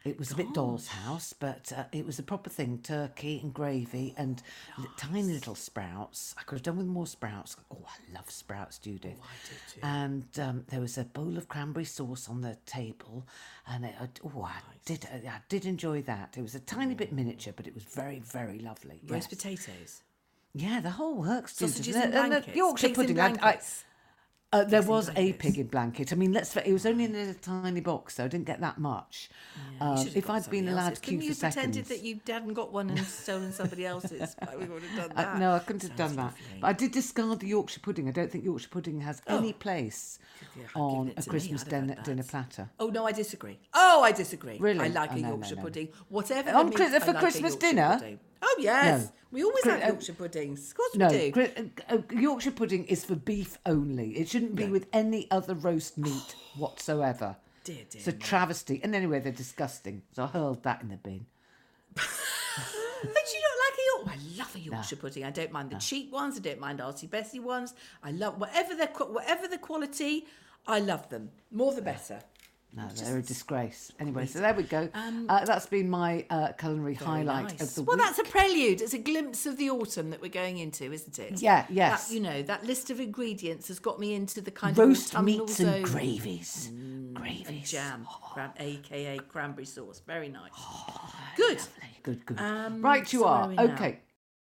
It was a bit doll's house, but uh, it was a proper thing. Turkey and gravy and li- tiny little sprouts. I could have done with more sprouts. Oh, I love sprouts, Judith. Oh, I did too. And um, there was a bowl of cranberry sauce on the table. And it, uh, oh, I did I did enjoy that. It was a tiny bit miniature, but it was very, very lovely. Roast Yes. potatoes. Yeah, the whole works. Judith. Sausages And in the- and the blankets. Yorkshire Pigs in pudding. I- I, blankets. uh, there Pigs in was a blankets. pig in blanket. I mean, let's. fa- It was only in a tiny box, so I didn't get that much. You Um, should have if got I'd been somebody allowed else's. to queue Couldn't for you seconds, pretended that you hadn't got one and stolen somebody else's? We would have done I- that. no, I couldn't have Sounds done that. lovely. But I did discard the Yorkshire pudding. I don't think Yorkshire pudding has any place Yeah, I've on given it a to me. Christmas I'd have dinner, had dinner that. platter. Oh no, I disagree. Oh, I disagree. Really? I like Oh, a no, no, Yorkshire no. pudding. Whatever. On the Chris- meat, for I like a Christmas Yorkshire dinner? pudding. Oh yes, No. we always Chris- have uh, Yorkshire puddings. Of course No, we do. Gri- uh, uh, Yorkshire pudding is for beef only. It shouldn't be with any other roast meat whatsoever. Dear, dear It's a me. travesty. And anyway, they're disgusting. So I hurled that in the bin. But you don't like a Yorkshire? I love a Yorkshire pudding. I don't mind the cheap ones. I don't mind Auntie Bessie ones. I love whatever the whatever the quality. I love them. More the better. No, they're a disgrace. Anyway, so there we go. uh, that's been my uh, culinary Very highlight nice. of the well, week. that's a prelude. It's a glimpse of the autumn that we're going into, isn't it? Yeah, yes. That, you know, that list of ingredients has got me into the kind Roast of autumnal meats zone. and gravies. And gravies. jam, cran- aka cranberry sauce. Very nice. Good. Good, good. Um, right, you so where are. are we now? Okay.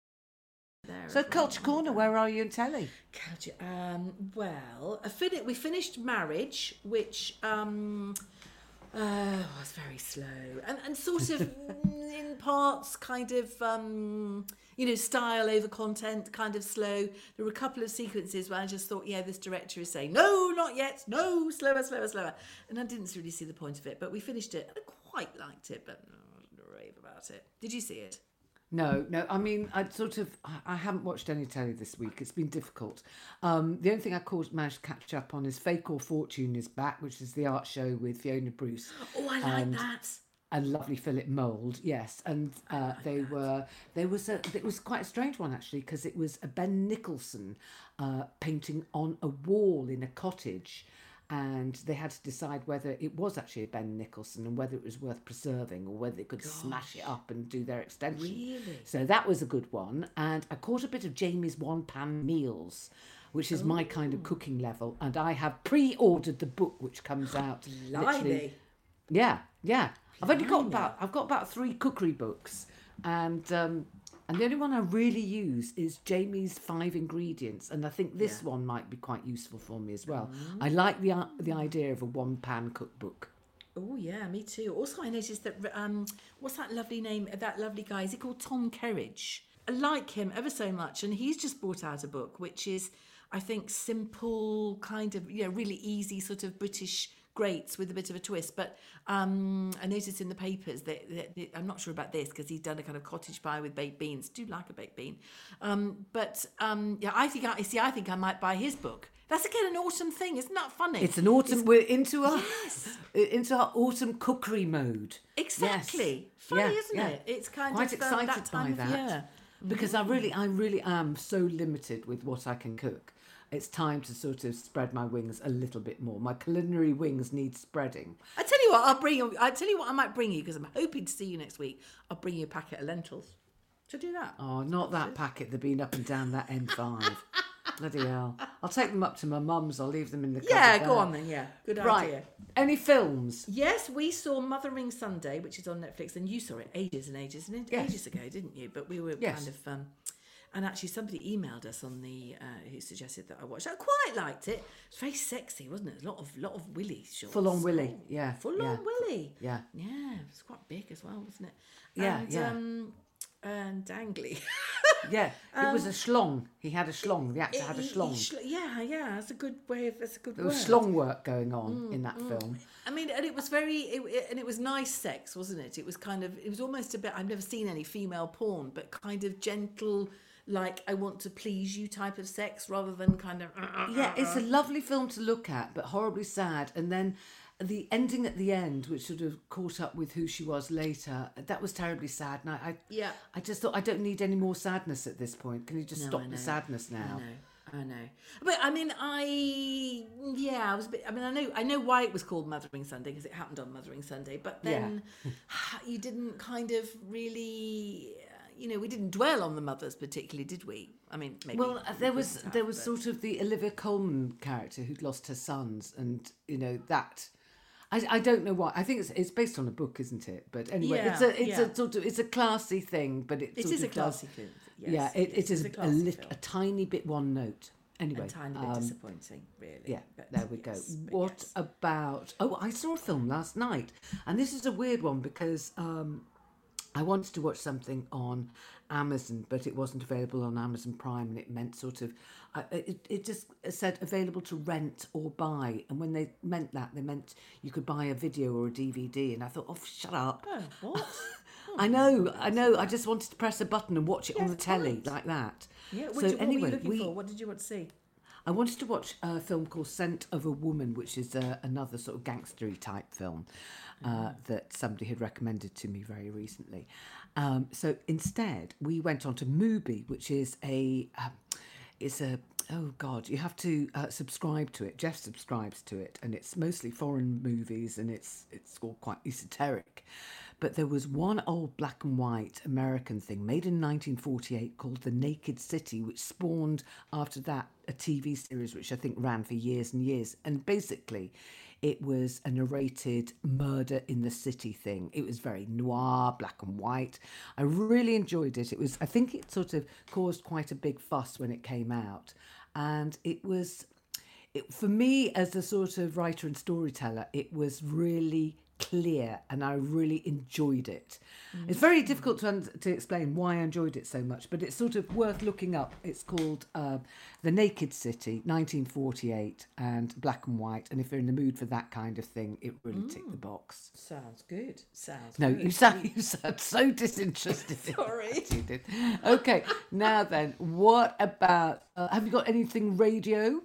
There So, as well. Culture Corner, where are you in telly? Culture. Um, well, I fin- we finished Marriage, which um, uh, was very slow and, and sort of in parts kind of, um, you know, style over content, kind of slow. There were a couple of sequences where I just thought, yeah, this director is saying, no, not yet, no, slower, slower, slower. And I didn't really see the point of it, but we finished it. I quite liked it, but I wasn't a rave about it. Did you see it? No, no. I mean, I sort of, I- I haven't watched any telly this week. It's been difficult. Um, the only thing I caught, managed to catch up on is Fake or Fortune is back, which is the art show with Fiona Bruce. Oh, I like and, that. And lovely Philip Mould, yes. And uh, they were, there was a, it was quite a strange one actually, because it was a Ben Nicholson uh, painting on a wall in a cottage. And they had to decide whether it was actually a Ben Nicholson and whether it was worth preserving or whether they could smash it up and do their extension. Really? So that was a good one. And I caught a bit of Jamie's One Pan Meals, which is my kind of cooking level. And I have pre-ordered the book, which comes out literally. Blimey. Yeah, yeah. I've only got about I've got about three cookery books, and um, and the only one I really use is Jamie's Five Ingredients, and I think this one might be quite useful for me as well. I like the uh, the idea of a one pan cookbook. Oh yeah, me too. Also, I noticed that um, what's that lovely name? That lovely guy. Is he called Tom Kerridge? I like him ever so much, and he's just brought out a book which is, I think, simple, kind of, you know, really easy sort of British greats with a bit of a twist. But um, I noticed in the papers that, that, that I'm not sure about this because he's done a kind of cottage pie with baked beans. Do like a baked bean, um, but um, yeah, I think I see. I think I might buy his book. That's again an autumn thing. Isn't that funny? It's an autumn. we're into our Yes. into our autumn cookery mode. Exactly. Yes. Funny, Yeah, isn't yeah. it? It's kind Quite of um, excited that time by of that year. because I really, I really am so limited with what I can cook. It's time to sort of spread my wings a little bit more. My culinary wings need spreading. I tell you what, I'll bring you. I tell you what, I might bring you because I'm hoping to see you next week. I'll bring you a packet of lentils. Should I do that? Oh, not that packet. They've been up and down that N five. Bloody hell. I'll take them up to my mum's. I'll leave them in the cupboard Yeah, go there. on then. Yeah, good Right. idea. Any films? Yes, we saw Mothering Sunday, which is on Netflix, and you saw it ages and ages and Yes. ages ago, didn't you? But we were Yes. kind of. Um, and actually, somebody emailed us on the uh, who suggested that I watched. I quite liked it. It's very sexy, wasn't it? A lot of lot of Willy shots. Full on Willy, yeah, Full yeah. on Willy. Yeah. Yeah, it was quite big as well, wasn't it? Yeah, and, yeah. Um, and dangly. Yeah, it was a schlong. He had a schlong. The actor had a He- he schlong. schl- yeah, yeah, that's a good way of. That's a good There word. was schlong work going on in that film. I mean, and it was very, it, it- and it was nice sex, wasn't it? It was kind of, it was almost a bit. I've never seen any female porn, but kind of gentle, like I want to please you type of sex, rather than kind of. Yeah, it's a lovely film to look at, but horribly sad. And then the ending at the end, which sort of caught up with who she was later, that was terribly sad. And I, I, Yeah. I just thought I don't need any more sadness at this point. Can you just No, stop I the know. sadness now? I know. I I know, but I mean, I yeah, I was a bit. I mean, I know, I know why it was called Mothering Sunday because it happened on Mothering Sunday. But then yeah. you didn't kind of really, you know, we didn't dwell on the mothers particularly, did we? I mean, maybe well, there was have, there was but... sort of the Olivia Colman character who'd lost her sons, and you know that. I, I don't know why. I think it's it's based on a book, isn't it? But anyway, yeah, it's a it's yeah. a sort of it's a classy thing, but it it sort is of a classy does, film. Yes, yeah, it, yes, it is a, a, lit, a tiny bit one note. Anyway, a tiny bit um, disappointing, really. Yeah, but there we yes, go. What yes. about? Oh, I saw a film last night, and this is a weird one because um, I wanted to watch something on Amazon, but it wasn't available on Amazon Prime, and it meant sort of, uh, it, it just said available to rent or buy, and when they meant that, they meant you could buy a video or a D V D, and I thought, oh, shut up. Oh, what? Oh, I know, I know, I just wanted to press a button and watch it yeah, on the telly right. like that. Yeah, what, so did, what anyway, were you looking we, for? What did you want to see? I wanted to watch a film called Scent of a Woman, which is uh, another sort of gangstery type film uh, mm. that somebody had recommended to me very recently. Um, so instead, we went on to Mubi, which is a, um, it's a, oh God, you have to uh, subscribe to it. Jeff subscribes to it, and it's mostly foreign movies, and it's it's all quite esoteric. But there was one old black and white American thing made in nineteen forty-eight called The Naked City, which spawned after that a T V series which I think ran for years and years. And basically, it was a narrated murder in the city thing. It was very noir, black and white. I really enjoyed it. It was, I think it sort of caused quite a big fuss when it came out. And it was, it, for me as a sort of writer and storyteller, it was really clear, and I really enjoyed it. Mm-hmm. It's very difficult to un- to explain why I enjoyed it so much, but it's sort of worth looking up. It's called uh, The Naked City, nineteen forty-eight, and black and white. And if you're in the mood for that kind of thing, it really mm. ticked the box. Sounds good. Sounds no, good. you sound you sound so disinterested. Sorry. You did. Okay, now then, what about? Uh, have you got anything radio?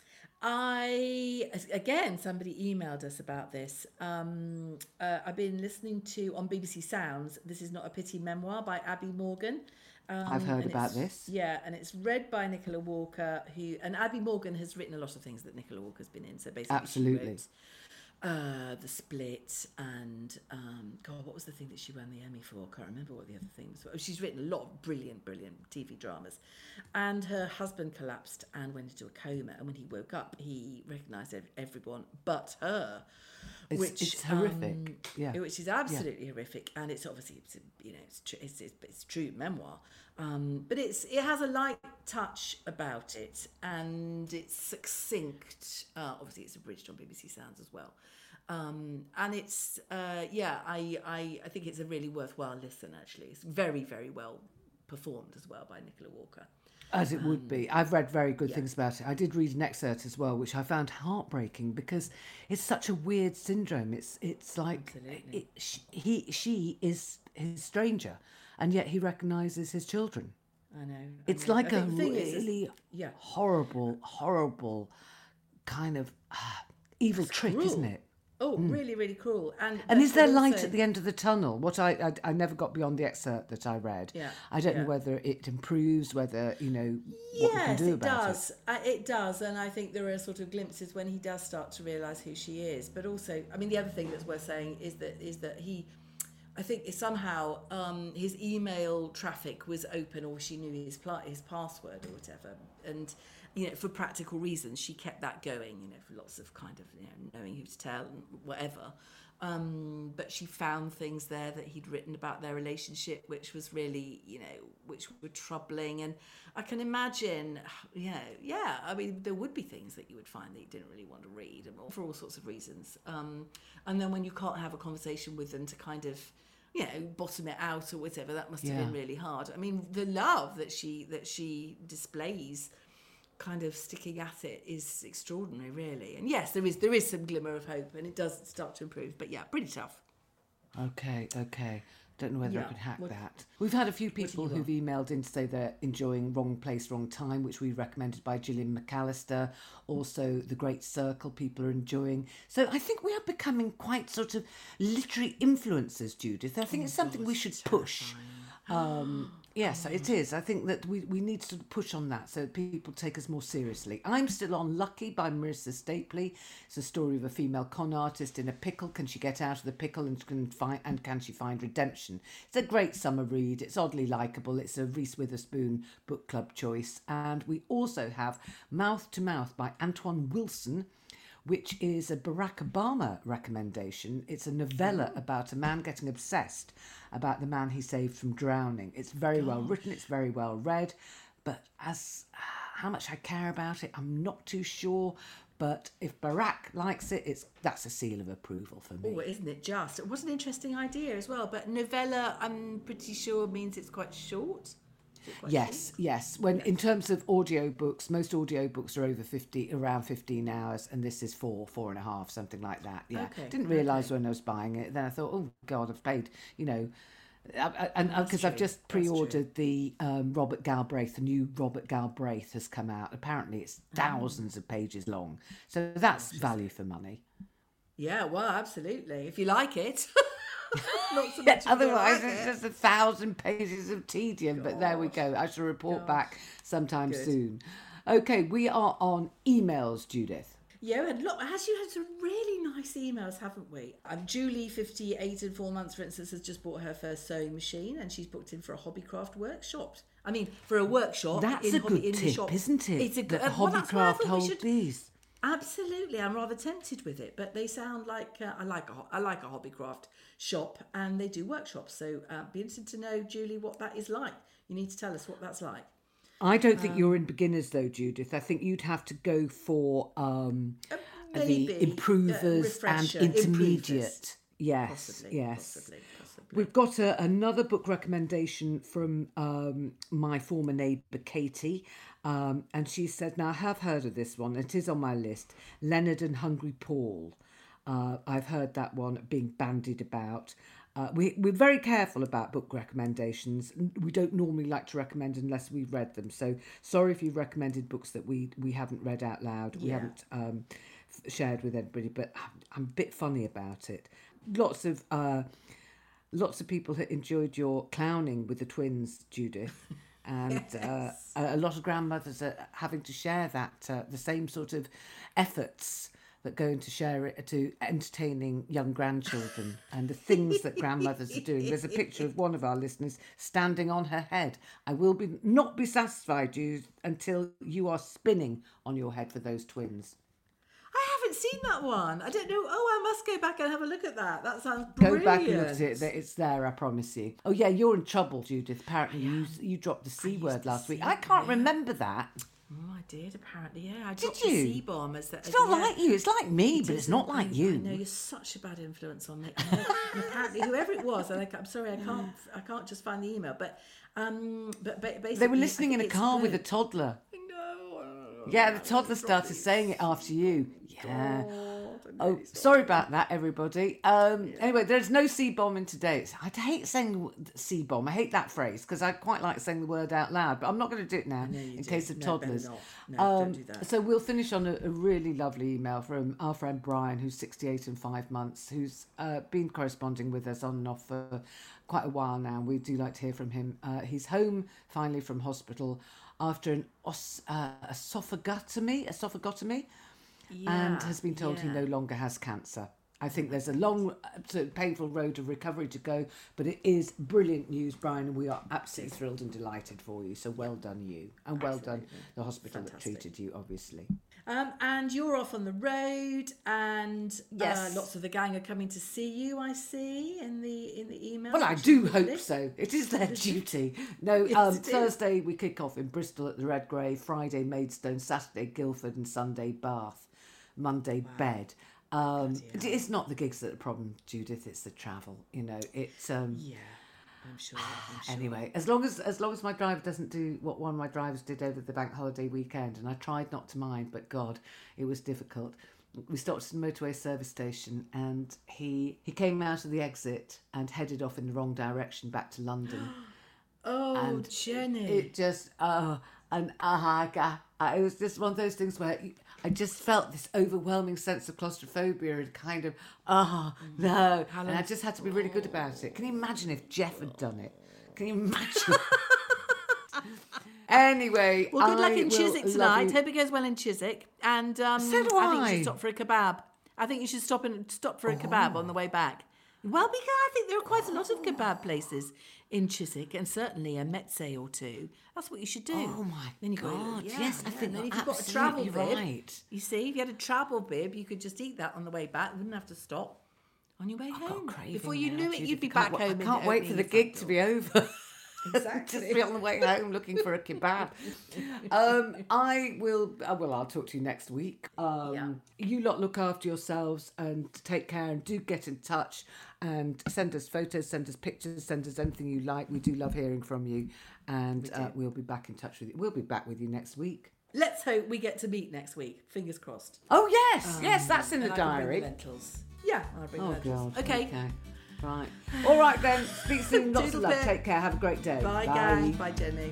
I, again, somebody emailed us about this. Um, uh, I've been listening to, on B B C Sounds, This Is Not a Pity Memoir by Abby Morgan. Um, I've heard about this. Yeah, and it's read by Nicola Walker, who, and Abby Morgan has written a lot of things that Nicola Walker's been in. So basically, absolutely. She wrote, uh, The Split, and um, God, what was the thing that she won the Emmy for? I can't remember what the other things were. She's written a lot of brilliant, brilliant T V dramas. And her husband collapsed and went into a coma. And when he woke up, he recognised everyone but her. It's, which it's horrific, um, yeah. Which is absolutely yeah. horrific, and it's obviously, it's, you know, it's true, it's, it's, it's true memoir, um, but it's it has a light touch about it, and it's succinct. Uh, obviously, it's abridged on B B C Sounds as well, um, and it's uh, yeah, I, I I think it's a really worthwhile listen. Actually, it's very very well performed as well by Nicola Walker. As it would be. I've read very good yeah. things about it. I did read an excerpt as well, which I found heartbreaking because it's such a weird syndrome. It's it's like it, she, he she is his stranger, and yet he recognises his children. I know. I it's know. like I a really is, yeah. horrible, horrible kind of uh, evil It's trick, cruel. isn't it? Oh, mm. really, really cruel. And and is there also... light at the end of the tunnel? What I, I I never got beyond the excerpt that I read. Yeah, I don't yeah. know whether it improves, whether, you know, what yes, we can do it about does. it. Uh, it does. And I think there are sort of glimpses when he does start to realise who she is. But also, I mean, the other thing that's worth saying is that is that he, I think somehow um, his email traffic was open, or she knew his pl- his password or whatever. And, you know, for practical reasons, she kept that going, you know, for lots of kind of, you know, knowing who to tell and whatever. Um, but she found things there that he'd written about their relationship, which was really, you know, which were troubling. And I can imagine, you know, yeah, I mean, there would be things that you would find that you didn't really want to read, and for all sorts of reasons. Um, and then when you can't have a conversation with them to kind of, you know, bottom it out or whatever, that must have yeah. been really hard. I mean, the love that she that she displays, kind of sticking at it, is extraordinary, really. And yes, there is there is some glimmer of hope, and it does start to improve. But yeah, pretty tough. Okay, okay. Don't know whether Yeah. I could hack What- that. We've had a few people you who've emailed in to say they're enjoying Wrong Place, Wrong Time, which we recommended by Gillian McAllister. Also, The Great Circle, people are enjoying. So I think we are becoming quite sort of literary influencers, Judith. I think it's something we should push. Um, Yes, it is. I think that we, we need to push on that so people take us more seriously. I'm still on Lucky by Marissa Stapley. It's a story of a female con artist in a pickle. Can she get out of the pickle and can find and can she find redemption? It's a great summer read. It's oddly likeable. It's a Reese Witherspoon book club choice. And we also have Mouth to Mouth by Antoine Wilson, which is a Barack Obama recommendation. It's a novella about a man getting obsessed about the man he saved from drowning. It's very well written, it's very well read, but as uh, how much I care about it, I'm not too sure. But if Barack likes it, it's that's a seal of approval for me. Oh, isn't it just? It was an interesting idea as well. But novella, I'm pretty sure means it's quite short. Yes, yes. When in terms of audiobooks, most audiobooks are over fifty, around fifteen hours, and this is four, four and a half, something like that. Yeah, okay. Didn't realise okay. when I was buying it. Then I thought, oh God, I've paid, you know, and because I've just pre-ordered the um, Robert Galbraith. The new Robert Galbraith has come out. Apparently, it's thousands oh. of pages long, so that's Gosh, value for money. Yeah, well, absolutely. If you like it. Not so yeah, much otherwise, like it's it. just a thousand pages of tedium. Gosh. But there we go. I shall report Gosh. back sometime Good. soon. Okay, we are on emails, Judith. Yeah, and look, as you had some really nice emails, haven't we? Um, Julie, fifty-eight and four months, for instance, has just bought her first sewing machine, and she's booked in for a hobbycraft workshop. I mean, for a workshop. That's in a hobby, good in tip, the shop. isn't it? It's a good uh, well, hobbycraft hold should... these. Absolutely, I'm rather tempted with it, but they sound like uh, I like a I like a hobbycraft shop, and they do workshops. So, uh, be interested to know, Julie, what that is like. You need to tell us what that's like. I don't think um, you're in beginners though, Judith. I think you'd have to go for um, uh, maybe, the improvers uh, and intermediate. Improvers. Yes, possibly, yes. Possibly, possibly. We've got a, another book recommendation from um, my former neighbour Katie, um, and she said, now I have heard of this one, it is on my list, Leonard and Hungry Paul. Uh, I've heard that one being bandied about. Uh, we, we're very careful about book recommendations. We don't normally like to recommend unless we've read them. So sorry if you've recommended books that we, we haven't read out loud, we yeah. haven't um, f- shared with everybody, but I'm, I'm a bit funny about it. Lots of... Uh, Lots of people enjoyed your clowning with the twins, Judith, and yes. uh, a lot of grandmothers are having to share that, uh, the same sort of efforts that go into share it to entertaining young grandchildren and the things that grandmothers are doing. There's a picture of one of our listeners standing on her head. I will be not be satisfied, Judith, until you are spinning on your head for those twins. I haven't seen that one. I don't know. Oh, I must go back and have a look at that. That sounds brilliant. Go back and look at it. It's there, I promise you. Oh, yeah, you're in trouble, Judith. Apparently, you you dropped the C word last week. I can't yeah. remember that. Oh, I did, apparently. Yeah, I did dropped you? the C-bomb. As the, it's not yeah. like you. It's like me, it but it's not like you. I know, you're such a bad influence on me. And apparently, whoever it was, and I, I'm sorry, I can't I can't just find the email, but, um, but basically... They were listening in a car with a toddler. Yeah, the toddler started saying it after you. Yeah. Oh, sorry about that, everybody. Um, yeah. Anyway, there's no C-bombing today. I hate saying C-bomb. I hate that phrase because I quite like saying the word out loud, but I'm not going to do it now in do. case of no, toddlers. No, no, um, don't do that. So we'll finish on a, a really lovely email from our friend Brian, who's sixty-eight and five months, who's uh, been corresponding with us on and off for quite a while now. We do like to hear from him. Uh, he's home finally from hospital after an os- uh, esophagotomy, esophagotomy, yeah, and has been told yeah. he no longer has cancer. I think there's a long, uh, painful road of recovery to go, but it is brilliant news, Brian, and we are absolutely thrilled and delighted for you. So well done, you, and well absolutely. done the hospital Fantastic. that treated you, obviously. Um, and you're off on the road, and yes. uh, lots of the gang are coming to see you. I see in the in the email. Well, I do hope so. It is their duty. No, yes, um, Thursday we kick off in Bristol at the Redgrave. Friday Maidstone. Saturday Guildford, and Sunday Bath. Monday wow. Bed. Um, it's not the gigs that are the problem, Judith. It's the travel. You know, it's um, yeah. I'm sure, I'm sure. Anyway, as long as as long as my driver doesn't do what one of my drivers did over the bank holiday weekend, and I tried not to mind, but God, it was difficult. We stopped at the motorway service station, and he he came out of the exit and headed off in the wrong direction back to London. Oh, and Jenny! It, it just oh, and ah, uh, uh, it was just one of those things where I just felt this overwhelming sense of claustrophobia and kind of, oh, no. And I just had to be really good about it. Can you imagine if Jeff had done it? Can you imagine? Anyway, Well, good luck I in will Chiswick love tonight. you. Hope it goes well in Chiswick. And um, So do I think you I. should stop for a kebab. I think you should stop and stop for a kebab on the way back. Well, because I think there are quite a lot of kebab places in Chiswick, and certainly a Metze or two. That's what you should do. Oh my then you God, Go, yeah, yes, I yeah. think And then you're if you've got a travel absolutely bib, right. you see, if you had a travel bib, you could just eat that on the way back. You wouldn't have to stop on your way I've got home. a craving Before you now, knew it, Judith. you'd be I can't back wa- home. I can't wait for the gig to be over. Exactly. Just be on the way home looking for a kebab. um, I will. Uh, well, I'll talk to you next week. Um, Yeah. You lot look after yourselves and take care, and do get in touch and send us photos, send us pictures, send us anything you like. We do love hearing from you, and we uh, we'll be back in touch with you. We'll be back with you next week. Let's hope we get to meet next week. Fingers crossed. Oh yes, yes, that's in And the I can bring diary. the lentils. Yeah, I'll bring Oh the lentils. God. Okay. Okay. Right. All right then. Speak soon. Lots of Toodle love. pip. Take care. Have a great day. Bye, guys. Bye, Jenny.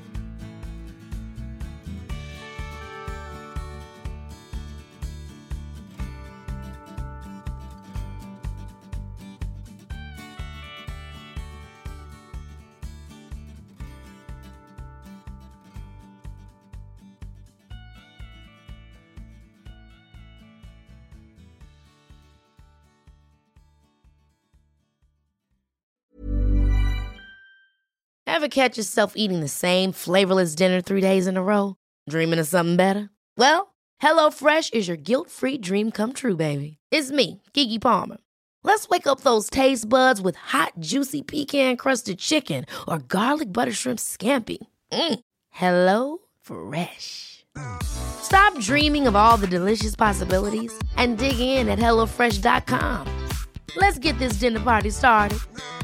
Ever catch yourself eating the same flavorless dinner three days in a row? Dreaming of something better? Well, HelloFresh is your guilt-free dream come true, baby. It's me, Keke Palmer. Let's wake up those taste buds with hot, juicy pecan-crusted chicken or garlic butter shrimp scampi. Mm. Hello Fresh. Stop dreaming of all the delicious possibilities and dig in at HelloFresh dot com. Let's get this dinner party started.